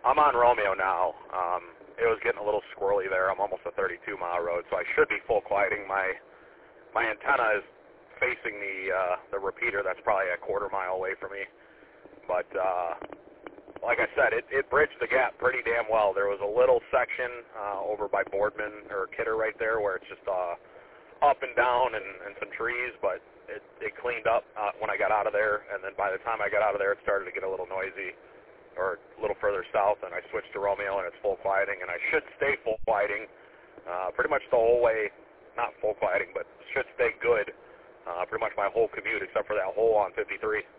I'm on Romeo now. It was getting a little squirrely there. I'm almost a 32-mile road, so I should be full quieting. My antenna is facing the repeater that's probably a quarter mile away from me. But like I said, it bridged the gap pretty damn well. There was a little section over by Boardman or Kidder right there where it's just up and down and some trees, but it cleaned up when I got out of there. And then by the time I got out of there, it started to get a little noisy, or a little further south, and I switched to Romeo, and it's full quieting, and I should stay full quieting pretty much the whole way. Not full quieting, but should stay good pretty much my whole commute except for that hole on 53.